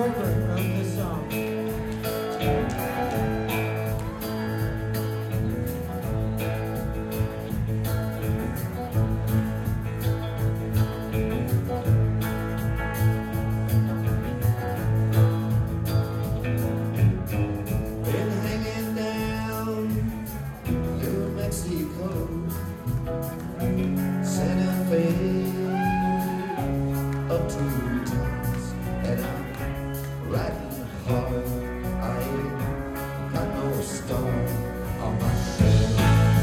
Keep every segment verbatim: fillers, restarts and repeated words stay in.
cover of this song. Been hanging down New Mexico, Santa Fe, up to towns, and I'm riding hard. I ain't got no star on my shirt.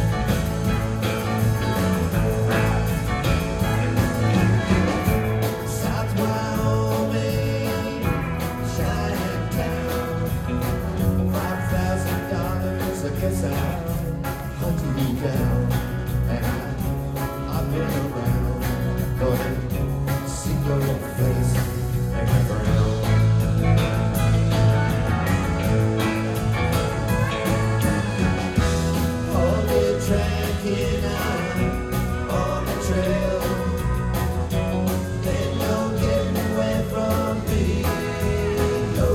South Wyoming, Cheyenne town, five thousand dollars. I guess I'll hunt you down, and I, I've been around, gonna see your face in the ground. All day trekking out on the trail, ain't no getting away from me, no.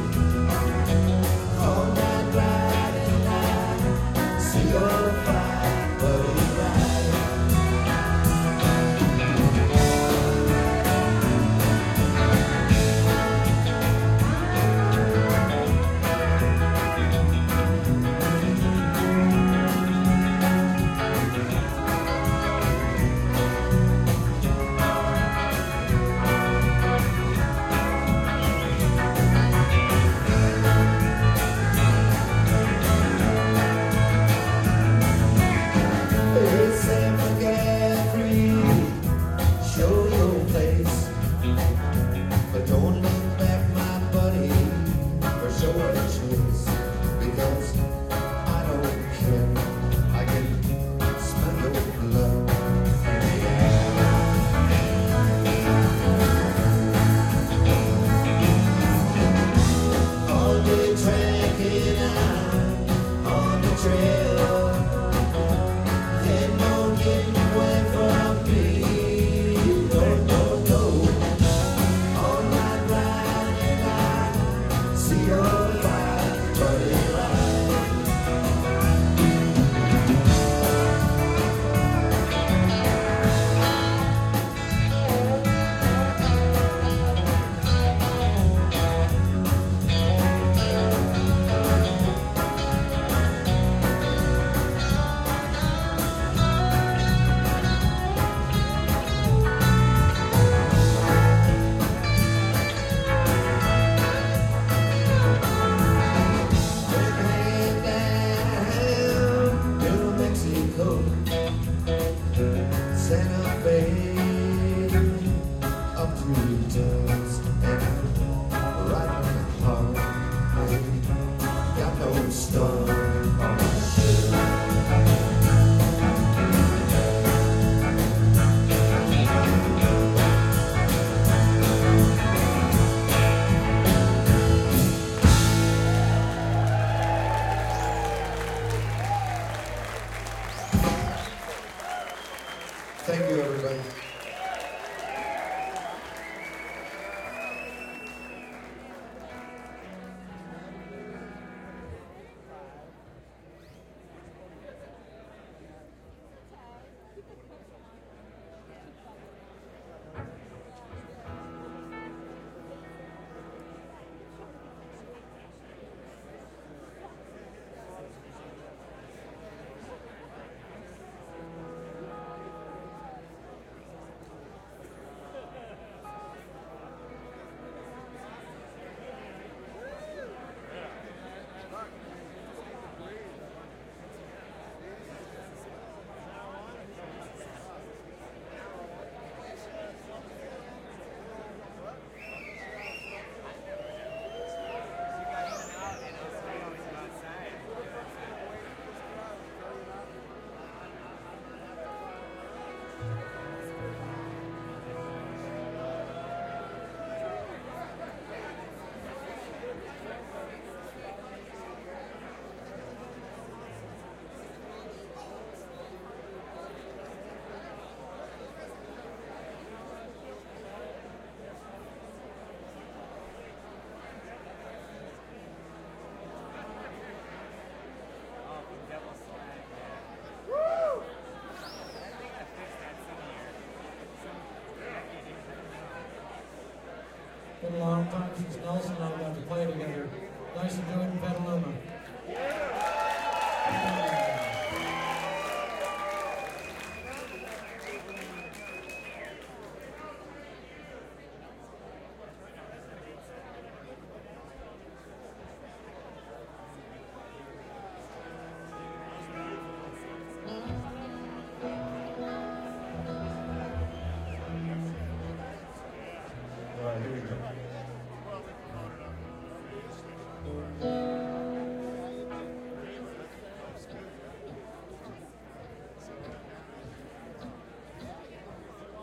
All night riding, I see your fire, buddy, ride. They say McCaffrey, show your face, but don't look back, my buddy, for sure a chase, because I don't care. I can smell your blood in the air. All day trekking out on the trail, ain't no getting away from me, no, no, no. All night riding, I see your light, buddy, ride. Hanging down New Mexico, Santa Fe, up through towns, and I'm riding hard. I ain't got no star on my shirt. Thank you, everybody. long time since Nelson and I got to play together. Nice to do it in Petaluma.